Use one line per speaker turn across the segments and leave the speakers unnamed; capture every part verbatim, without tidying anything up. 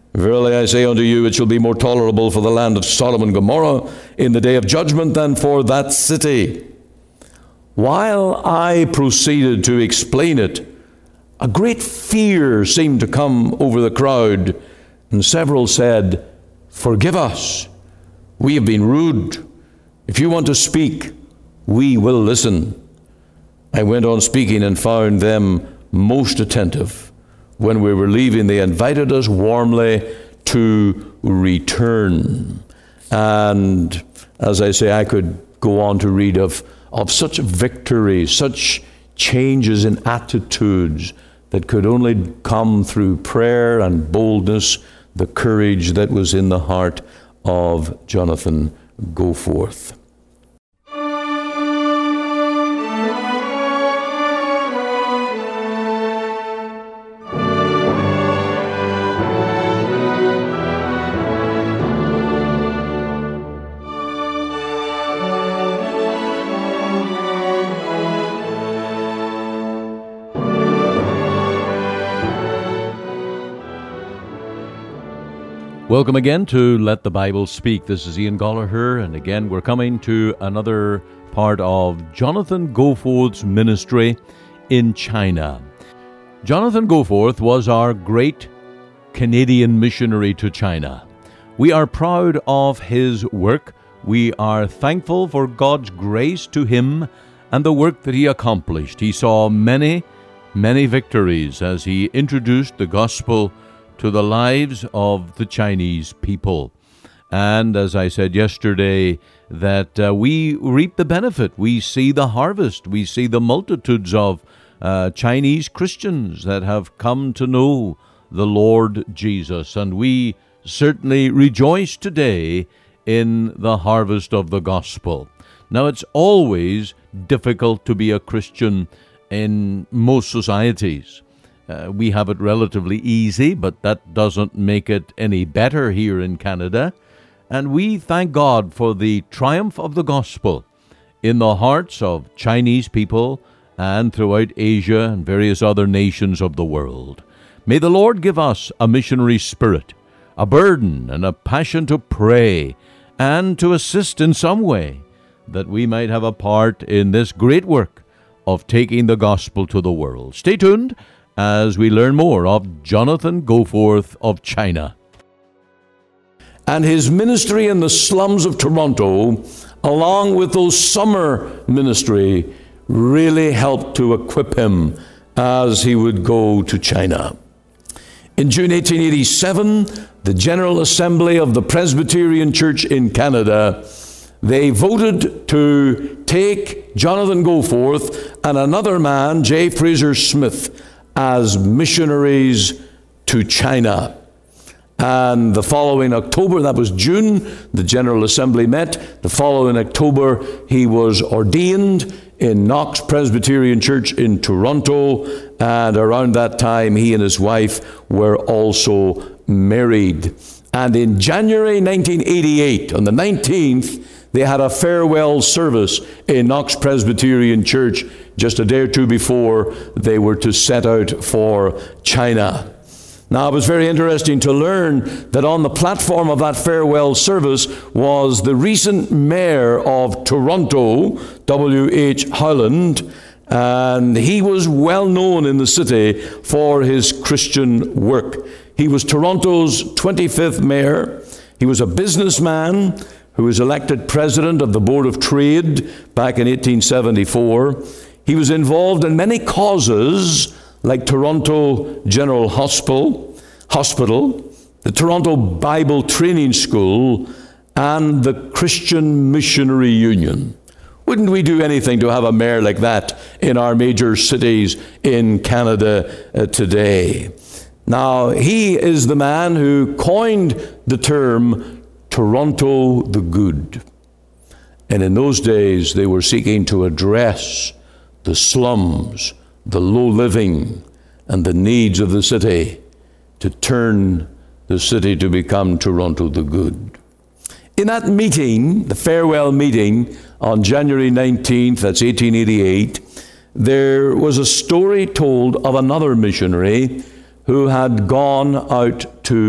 Verily I say unto you, it shall be more tolerable for the land of Sodom and Gomorrah in the day of judgment than for that city. While I proceeded to explain it, a great fear seemed to come over the crowd, and several said, Forgive us, we have been rude. If you want to speak, we will listen. I went on speaking and found them most attentive. When we were leaving, they invited us warmly to return. And as I say, I could go on to read of, of such victories, such changes in attitudes that could only come through prayer and boldness, the courage that was in the heart of Jonathan Goforth.
Welcome again to Let the Bible Speak. This is Ian Gollaher, and again we're coming to another part of Jonathan Goforth's ministry in China. Jonathan Goforth was our great Canadian missionary to China. We are proud of his work. We are thankful for God's grace to him and the work that he accomplished. He saw many, many victories as he introduced the gospel to the lives of the Chinese people. And as I said yesterday, that uh, we reap the benefit. We see the harvest. We see the multitudes of uh, Chinese Christians that have come to know the Lord Jesus. And we certainly rejoice today in the harvest of the gospel. Now, it's always difficult to be a Christian in most societies. Uh, we have it relatively easy, but that doesn't make it any better here in Canada. And we thank God for the triumph of the gospel in the hearts of Chinese people and throughout Asia and various other nations of the world. May the Lord give us a missionary spirit, a burden and a passion to pray and to assist in some way, that we might have a part in this great work of taking the gospel to the world. Stay tuned as we learn more of Jonathan Goforth of China.
And his ministry in the slums of Toronto, along with those summer ministry, really helped to equip him as he would go to China. In June eighteen eighty-seven, the General Assembly of the Presbyterian Church in Canada, they voted to take Jonathan Goforth and another man, J. Fraser Smith, as missionaries to China. And the following October, that was June, the General Assembly met. The following October, he was ordained in Knox Presbyterian Church in Toronto. And around that time, he and his wife were also married. And in January nineteen eighty-eight, on the nineteenth, they had a farewell service in Knox Presbyterian Church just a day or two before they were to set out for China. Now, it was very interesting to learn that on the platform of that farewell service was the recent mayor of Toronto, W H Howland, and he was well known in the city for his Christian work. He was Toronto's twenty-fifth mayor. He was a businessman who was elected president of the Board of Trade back in eighteen seventy-four. He was involved in many causes like Toronto General Hospital, Hospital, the Toronto Bible Training School, and the Christian Missionary Union. Wouldn't we do anything to have a mayor like that in our major cities in Canada uh, today? Now, he is the man who coined the term Toronto the Good. And in those days, they were seeking to address the slums, the low living, and the needs of the city, to turn the city to become Toronto the Good. In that meeting, the farewell meeting on January nineteenth, that's eighteen eighty-eight, there was a story told of another missionary who had gone out to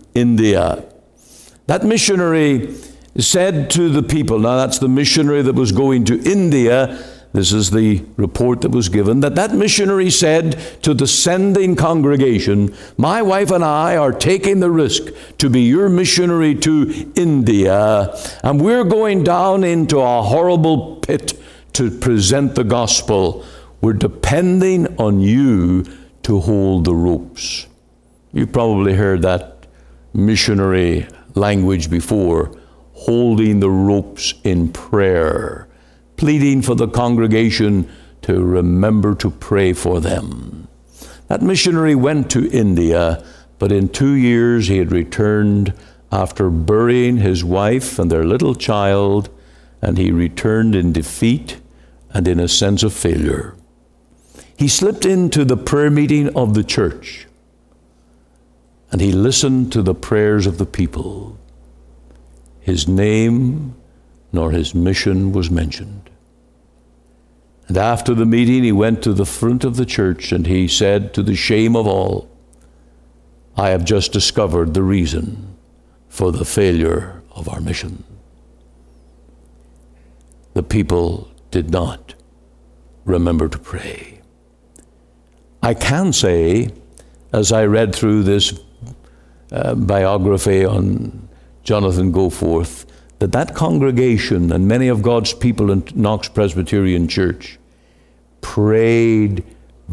India. That missionary said to the people, now that's the missionary that was going to India, this is the report that was given, that that missionary said to the sending congregation, my wife and I are taking the risk to be your missionary to India, and we're going down into a horrible pit to present the gospel. We're depending on you to hold the ropes. You've probably heard that missionary language before, holding the ropes in prayer, pleading for the congregation to remember to pray for them. That missionary went to India, but in two years he had returned after burying his wife and their little child, and he returned in defeat and in a sense of failure. He slipped into the prayer meeting of the church, and he listened to the prayers of the people. His name nor his mission was mentioned. And after the meeting, he went to the front of the church and he said, to the shame of all, I have just discovered the reason for the failure of our mission. The people did not remember to pray. I can say, as I read through this uh, biography on Jonathan Goforth, that that congregation and many of God's people in Knox Presbyterian Church prayed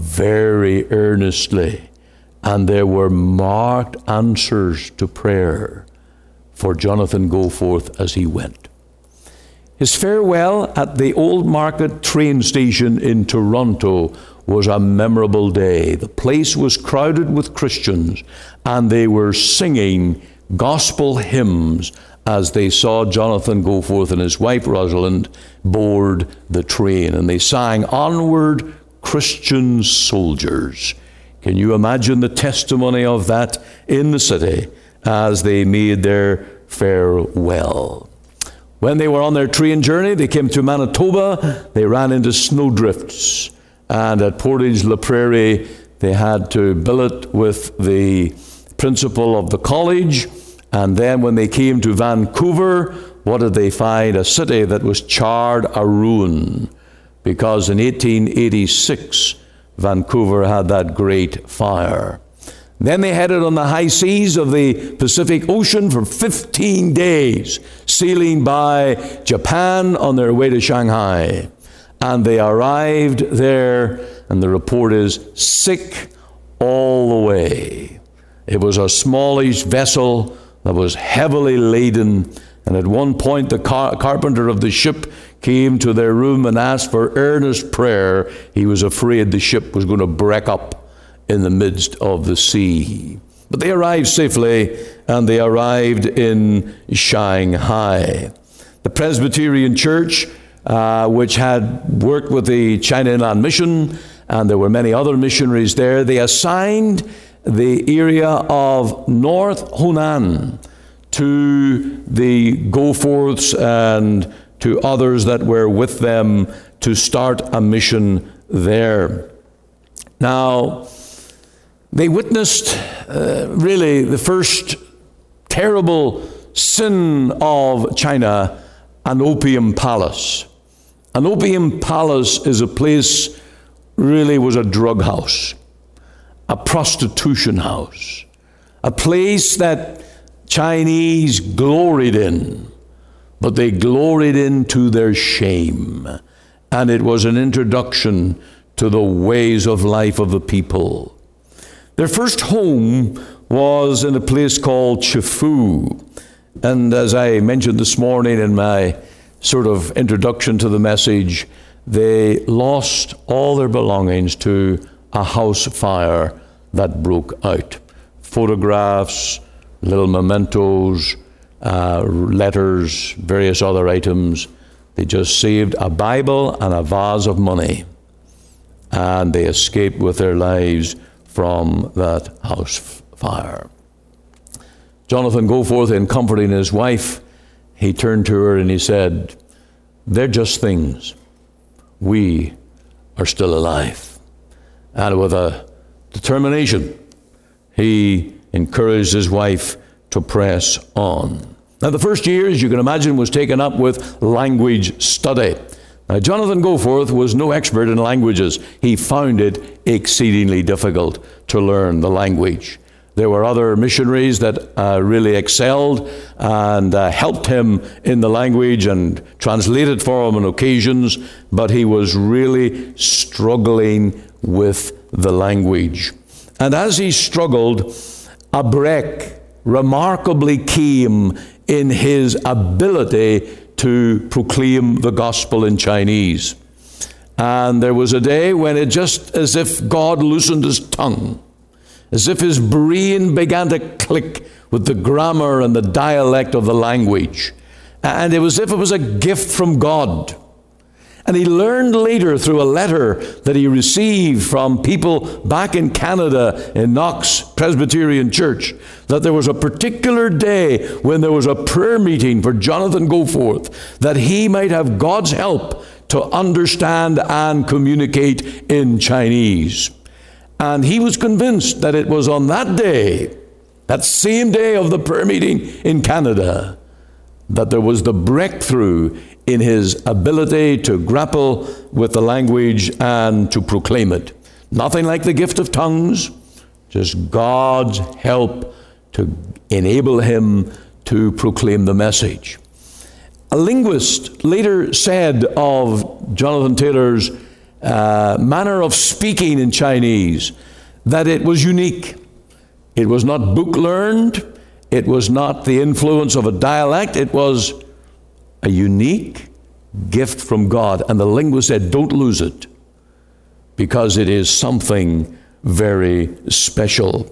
very earnestly, and there were marked answers to prayer for Jonathan Goforth as he went. His farewell at the Old Market train station in Toronto was a memorable day. The place was crowded with Christians, and they were singing gospel hymns as they saw Jonathan Goforth and his wife Rosalind board the train. And they sang, "Onward, Christian Soldiers." Can you imagine the testimony of that in the city as they made their farewell? When they were on their train journey, they came to Manitoba. They ran into snowdrifts. And at Portage la Prairie, they had to billet with the principal of the college. And then when they came to Vancouver, what did they find? A city that was charred a ruin. Because in eighteen eighty-six, Vancouver had that great fire. Then they headed on the high seas of the Pacific Ocean for fifteen days, sailing by Japan on their way to Shanghai. And they arrived there, and the report is sick all the way. It was a smallish vessel that was heavily laden, and at one point the car- carpenter of the ship came to their room and asked for earnest prayer. He was afraid the ship was going to break up in the midst of the sea. But they arrived safely, and they arrived in Shanghai. The Presbyterian Church, uh, which had worked with the China Inland Mission, and there were many other missionaries there, they assigned the area of North Hunan to the Goforths and to others that were with them to start a mission there. Now, they witnessed uh, really the first terrible sin of China, an opium palace. An opium palace is a place, really was a drug house, a prostitution house, a place that Chinese gloried in, but they gloried in to their shame. And it was an introduction to the ways of life of the people. Their first home was in a place called Chifu. And as I mentioned this morning in my sort of introduction to the message, they lost all their belongings to a house fire that broke out. Photographs, little mementos, uh, letters, various other items. They just saved a Bible and a vase of money, and they escaped with their lives from that house fire. Jonathan Goforth, in comforting his wife, he turned to her and he said, "They're just things. We are still alive." And with a determination, he encouraged his wife to to press on. Now, the first year, as you can imagine, was taken up with language study. Now, Jonathan Goforth was no expert in languages. He found it exceedingly difficult to learn the language. There were other missionaries that uh, really excelled and uh, helped him in the language and translated for him on occasions, but he was really struggling with the language. And as he struggled, a break remarkably came in his ability to proclaim the gospel in Chinese. And there was a day when it just as if God loosened his tongue, as if his brain began to click with the grammar and the dialect of the language. And it was as if it was a gift from God. And he learned later through a letter that he received from people back in Canada in Knox Presbyterian Church that there was a particular day when there was a prayer meeting for Jonathan Goforth that he might have God's help to understand and communicate in Chinese. And he was convinced that it was on that day, that same day of the prayer meeting in Canada, that there was the breakthrough in his ability to grapple with the language and to proclaim it. Nothing like the gift of tongues, just God's help to enable him to proclaim the message. A linguist later said of Jonathan Taylor's uh, manner of speaking in Chinese that it was unique. It was not book learned. It was not the influence of a dialect. It was a unique gift from God. And the linguist said, don't lose it, because it is something very special.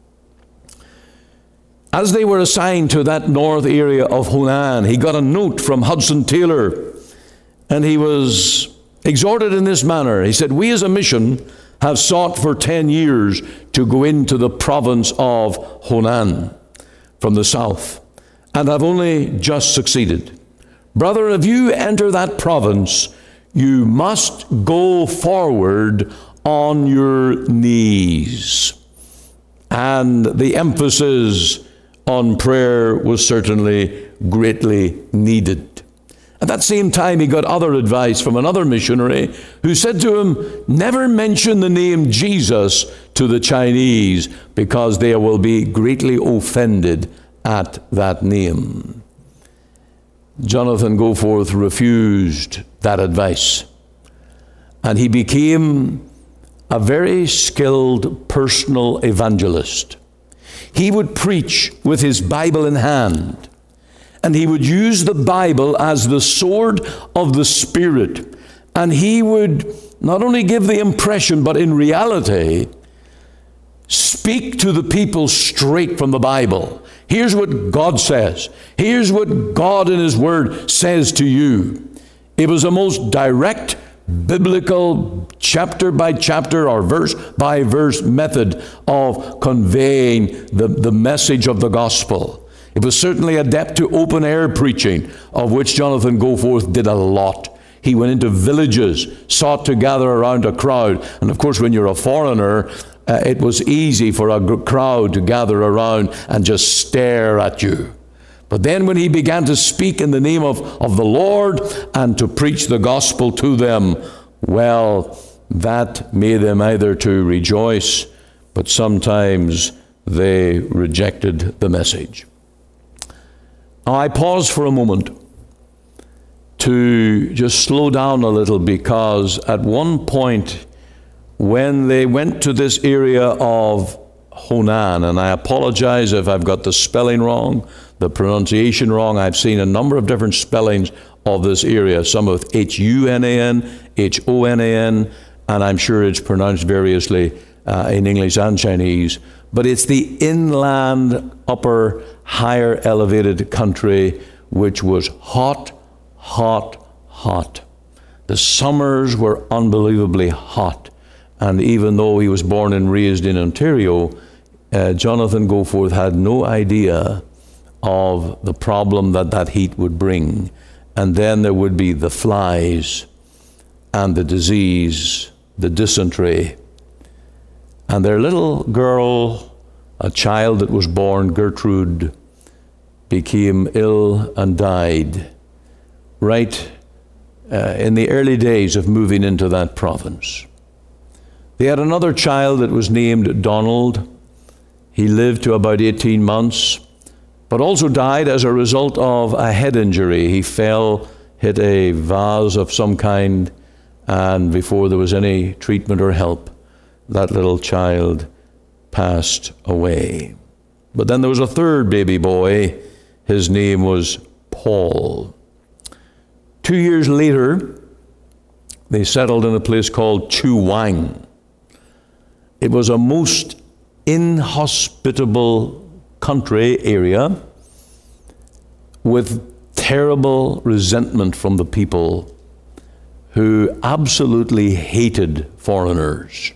As they were assigned to that north area of Hunan, he got a note from Hudson Taylor, and he was exhorted in this manner. He said, we as a mission have sought for ten years to go into the province of Hunan from the south, and have only just succeeded. Brother, if you enter that province, you must go forward on your knees. And the emphasis on prayer was certainly greatly needed. At that same time, he got other advice from another missionary who said to him, never mention the name Jesus to the Chinese, because they will be greatly offended at that name. Jonathan Goforth refused that advice, and he became a very skilled personal evangelist. He would preach with his Bible in hand, and he would use the Bible as the sword of the Spirit, and he would not only give the impression, but in reality, speak to the people straight from the Bible. Here's what God says. Here's what God in His Word says to you. It was a most direct, biblical, chapter by chapter or verse by verse method of conveying the, the message of the gospel. It was certainly adept to open air preaching, of which Jonathan Goforth did a lot. He went into villages, sought to gather around a crowd. And of course, when you're a foreigner, uh, it was easy for a g- crowd to gather around and just stare at you. But then when he began to speak in the name of, of the Lord and to preach the gospel to them, well, that made them either to rejoice, but sometimes they rejected the message. Now, I pause for a moment to just slow down a little, because at one point when they went to this area of Hunan, and I apologize if I've got the spelling wrong, the pronunciation wrong. I've seen a number of different spellings of this area, some with H U N A N, H O N A N, and I'm sure it's pronounced variously uh, in English and Chinese. But it's the inland, upper, higher elevated country, which was hot, hot, hot. The summers were unbelievably hot. And even though he was born and raised in Ontario, uh, Jonathan Goforth had no idea of the problem that that heat would bring. And then there would be the flies and the disease, the dysentery. And their little girl, a child that was born, Gertrude, became ill and died right uh, in the early days of moving into that province. They had another child that was named Donald. He lived to about eighteen months, but also died as a result of a head injury. He fell, hit a vase of some kind, and before there was any treatment or help, that little child passed away. But then there was a third baby boy. His name was Paul. Two years later, they settled in a place called Chuang. It was a most inhospitable country area with terrible resentment from the people who absolutely hated foreigners.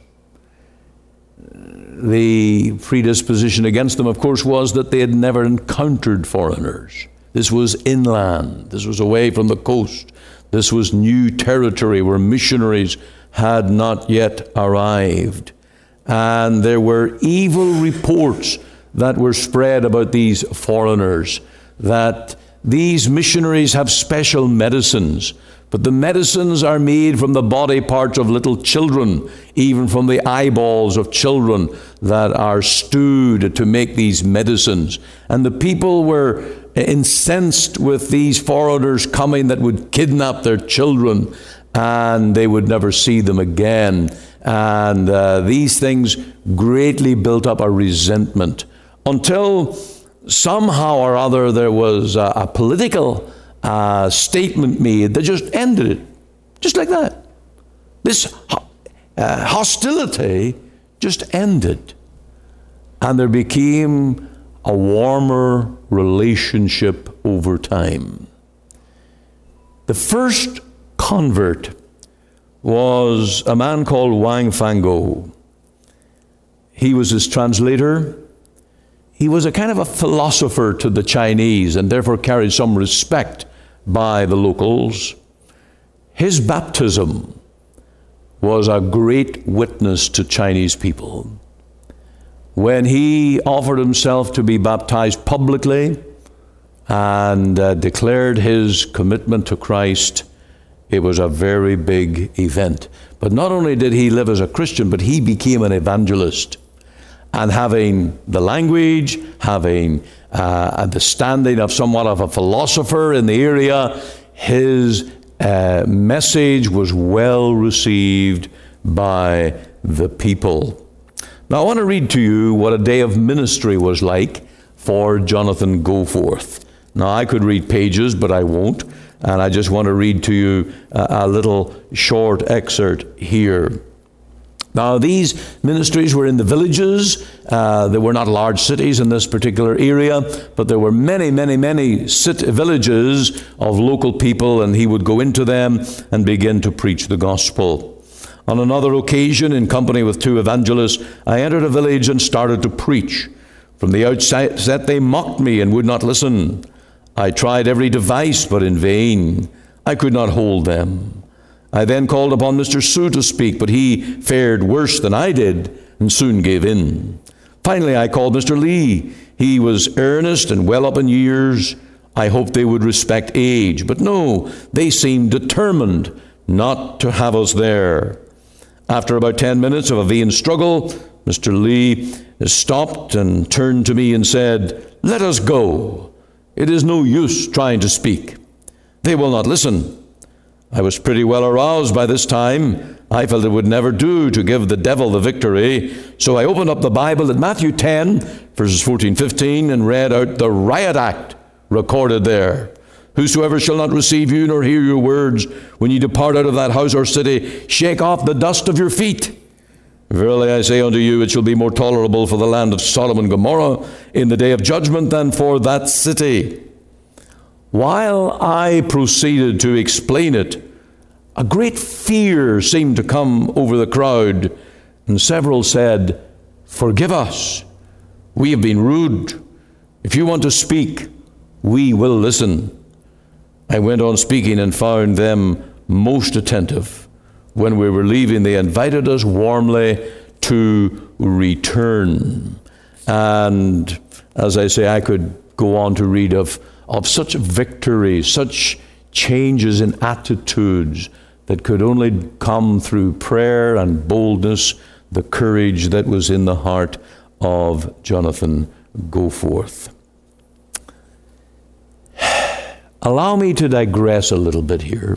The predisposition against them, of course, was that they had never encountered foreigners. This was inland. This was away from the coast. This was new territory where missionaries had not yet arrived. And there were evil reports that were spread about these foreigners, that these missionaries have special medicines, but the medicines are made from the body parts of little children, even from the eyeballs of children that are stewed to make these medicines. And the people were incensed with these foreigners coming that would kidnap their children, and they would never see them again. And uh, these things greatly built up a resentment until somehow or other there was a, a political uh, statement made that just ended it, just like that. This ho- uh, hostility just ended, and there became a warmer relationship over time. The first convert was a man called Wang Fango. He was his translator. He was a kind of a philosopher to the Chinese and therefore carried some respect by the locals. His baptism was a great witness to Chinese people. When he offered himself to be baptized publicly and uh, declared his commitment to Christ, it was a very big event. But not only did he live as a Christian, but he became an evangelist. And having the language, having uh, the standing of somewhat of a philosopher in the area, his uh, message was well received by the people. Now I want to read to you what a day of ministry was like for Jonathan Goforth. Now I could read pages, but I won't. And I just want to read to you a, a little short excerpt here. Now, these ministries were in the villages. Uh, there were not large cities in this particular area, but there were many, many, many city, villages of local people, and he would go into them and begin to preach the gospel. On another occasion, in company with two evangelists, I entered a village and started to preach. From the outset, they mocked me and would not listen. I tried every device, but in vain. I could not hold them. I then called upon Mister Su to speak, but he fared worse than I did and soon gave in. Finally, I called Mister Lee. He was earnest and well up in years. I hoped they would respect age, but no, they seemed determined not to have us there. After about ten minutes of a vain struggle, Mister Lee stopped and turned to me and said, "Let us go. It is no use trying to speak. They will not listen." I was pretty well aroused by this time. I felt it would never do to give the devil the victory. So I opened up the Bible at Matthew ten, verses fourteen, fifteen, and read out the riot act recorded there. "Whosoever shall not receive you nor hear your words, when ye depart out of that house or city, shake off the dust of your feet. Verily I say unto you, it shall be more tolerable for the land of Sodom and Gomorrah in the day of judgment than for that city." While I proceeded to explain it, a great fear seemed to come over the crowd, and several said, "Forgive us. We have been rude. If you want to speak, we will listen." I went on speaking and found them most attentive. When we were leaving, they invited us warmly to return. And as I say, I could go on to read of, of such victories, such changes in attitudes that could only come through prayer and boldness, the courage that was in the heart of Jonathan Goforth. Allow me to digress a little bit here.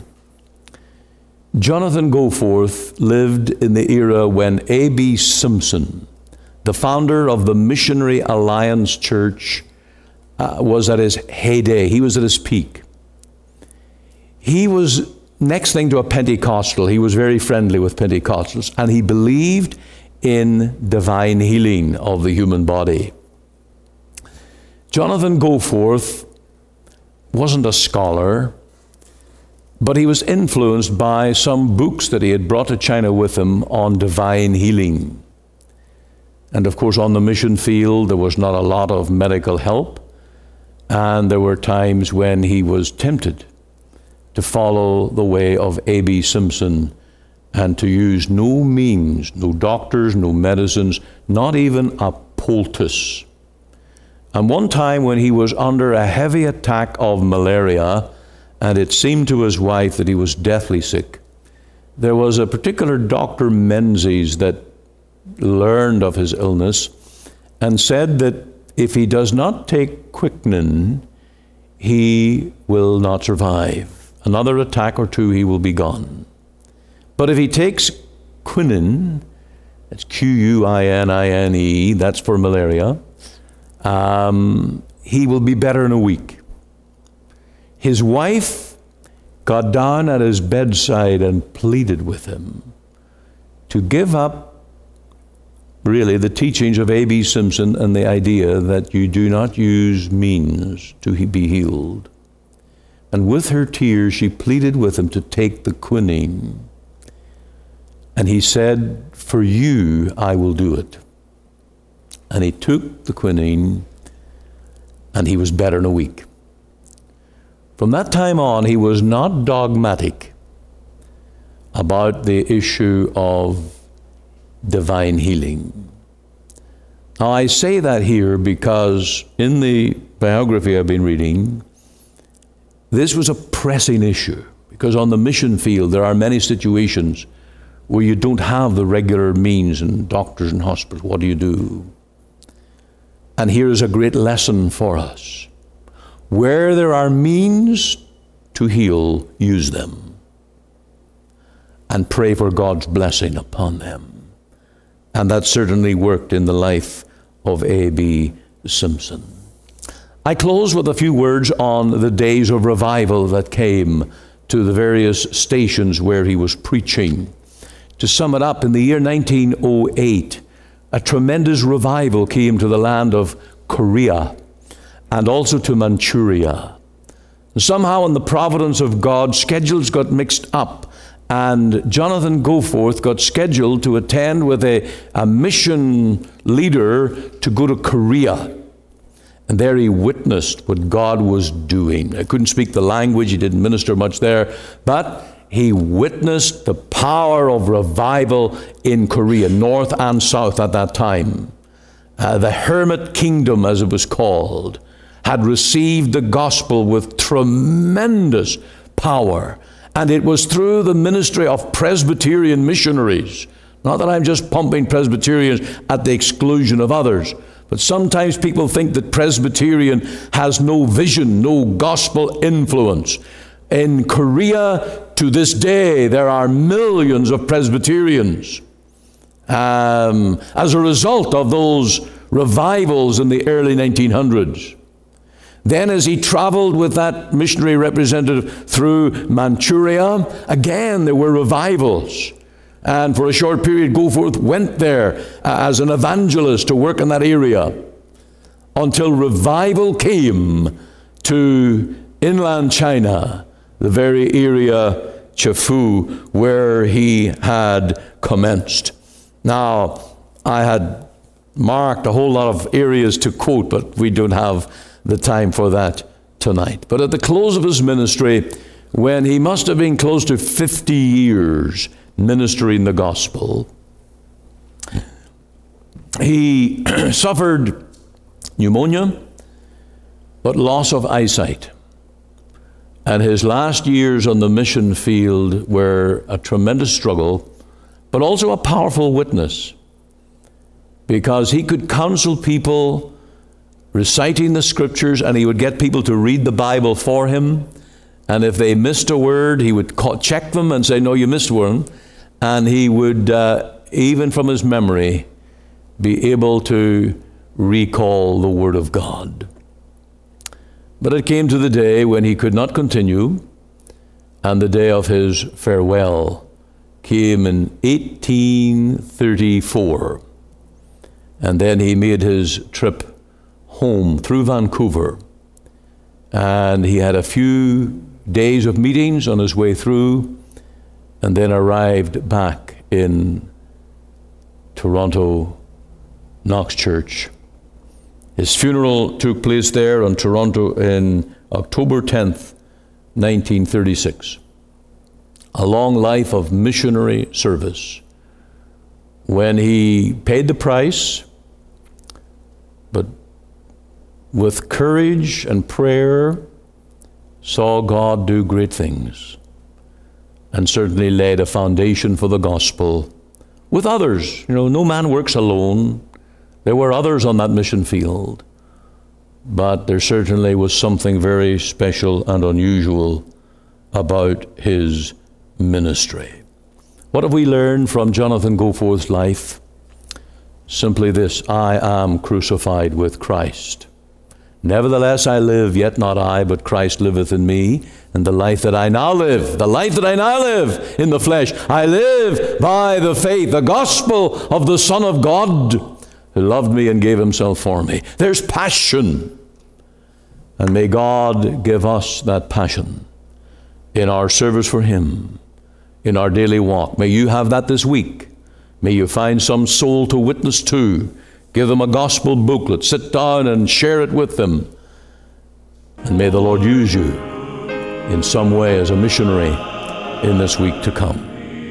Jonathan Goforth lived in the era when A B Simpson, the founder of the Missionary Alliance Church, uh, was at his heyday. He was at his peak. He was next thing to a Pentecostal. He was very friendly with Pentecostals, and he believed in divine healing of the human body. Jonathan Goforth wasn't a scholar, but he was influenced by some books that he had brought to China with him on divine healing. And of course, on the mission field, there was not a lot of medical help, and there were times when he was tempted to follow the way of A B Simpson and to use no means, no doctors, no medicines, not even a poultice. And one time when he was under a heavy attack of malaria, and it seemed to his wife that he was deathly sick, there was a particular Doctor Menzies that learned of his illness and said that if he does not take quinine, he will not survive. Another attack or two, he will be gone. But if he takes quinine, that's Q U I N I N E, that's for malaria, um, he will be better in a week. His wife got down at his bedside and pleaded with him to give up, really, the teachings of A B Simpson and the idea that you do not use means to be healed. And with her tears, she pleaded with him to take the quinine. And he said, "For you, I will do it." And he took the quinine, and he was better in a week. From that time on, he was not dogmatic about the issue of divine healing. Now, I say that here because in the biography I've been reading, this was a pressing issue, because on the mission field there are many situations where you don't have the regular means and doctors and hospitals. What do you do? And here is a great lesson for us. Where there are means to heal, use them. And pray for God's blessing upon them. And that certainly worked in the life of A B Simpson. I close with a few words on the days of revival that came to the various stations where he was preaching. To sum it up, in the year nineteen oh eight, a tremendous revival came to the land of Korea and also to Manchuria. Somehow in the providence of God, schedules got mixed up, and Jonathan Goforth got scheduled to attend with a, a mission leader to go to Korea. And there he witnessed what God was doing. I couldn't speak the language, he didn't minister much there, but he witnessed the power of revival in Korea, north and south at that time. Uh, the Hermit Kingdom, as it was called, had received the gospel with tremendous power. And it was through the ministry of Presbyterian missionaries. Not that I'm just pumping Presbyterians at the exclusion of others, but sometimes people think that Presbyterian has no vision, no gospel influence. In Korea, to this day, there are millions of Presbyterians um, as a result of those revivals in the early nineteen hundreds. Then as he traveled with that missionary representative through Manchuria, again there were revivals. And for a short period, Goforth went there as an evangelist to work in that area until revival came to inland China, the very area, Chefoo, where he had commenced. Now, I had marked a whole lot of areas to quote, but we don't have the time for that tonight. But at the close of his ministry, when he must have been close to fifty years ministering the gospel, he suffered pneumonia, but loss of eyesight. And his last years on the mission field were a tremendous struggle, but also a powerful witness, because he could counsel people reciting the scriptures, and he would get people to read the Bible for him. And if they missed a word, he would call, check them and say, no, you missed one. And he would, uh, even from his memory, be able to recall the Word of God. But it came to the day when he could not continue, and the day of his farewell came in eighteen thirty-four. And then he made his trip home through Vancouver. And he had a few days of meetings on his way through, and then arrived back in Toronto, Knox Church. His funeral took place there on Toronto in October tenth, nineteen thirty-six. A long life of missionary service, when he paid the price, but with courage and prayer, saw God do great things, and certainly laid a foundation for the gospel with others. You know, no man works alone. There were others on that mission field, but there certainly was something very special and unusual about his ministry. What have we learned from Jonathan Goforth's life? Simply this: I am crucified with Christ. Nevertheless I live, yet not I, but Christ liveth in me. And the life that I now live, the life that I now live in the flesh, I live by the faith, the gospel of the Son of God, who loved me and gave himself for me. There's passion. And may God give us that passion in our service for him, in our daily walk. May you have that this week. May you find some soul to witness to. Give them a gospel booklet. Sit down and share it with them. And may the Lord use you in some way as a missionary in this week to come.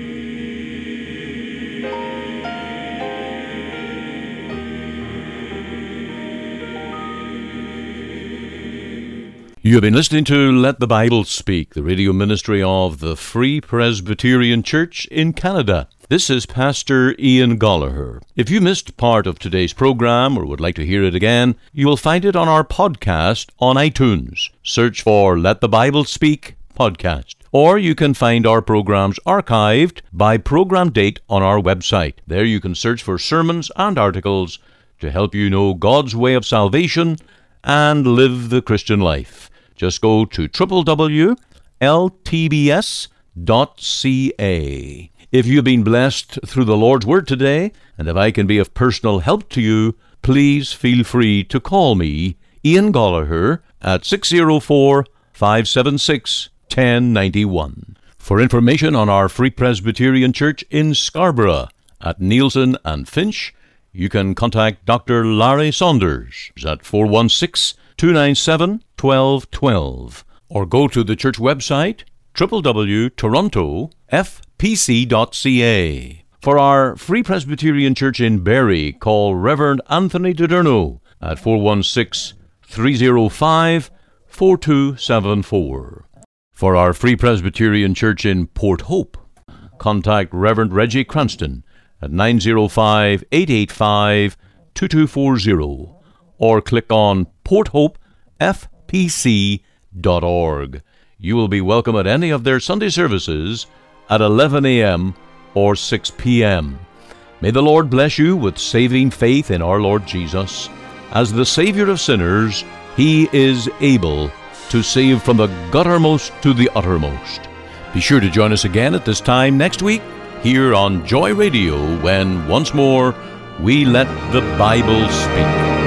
You have been listening to Let the Bible Speak, the radio ministry of the Free Presbyterian Church in Canada. This is Pastor Ian Gollaher. If you missed part of today's program or would like to hear it again, you will find it on our podcast on iTunes. Search for Let the Bible Speak podcast. Or you can find our programs archived by program date on our website. There you can search for sermons and articles to help you know God's way of salvation and live the Christian life. Just go to w w w dot l t b s dot c a. If you've been blessed through the Lord's Word today, and if I can be of personal help to you, please feel free to call me, Ian Gollaher, at six oh four, five seven six, one oh nine one. For information on our Free Presbyterian Church in Scarborough at Nielsen and Finch, you can contact Doctor Larry Saunders at four one six, two nine seven, one two one two, or go to the church website, w w w dot toronto f p c dot c a. For our Free Presbyterian Church in Barrie, call Reverend Anthony Diderno at four one six, three oh five, four two seven four. For our Free Presbyterian Church in Port Hope, contact Reverend Reggie Cranston at nine oh five, eight eight five, two two four oh, or click on port hope f p c dot org. You will be welcome at any of their Sunday services at eleven a.m. or six p.m. May the Lord bless you with saving faith in our Lord Jesus. As the Savior of sinners, He is able to save from the guttermost to the uttermost. Be sure to join us again at this time next week here on Joy Radio when once more we let the Bible speak.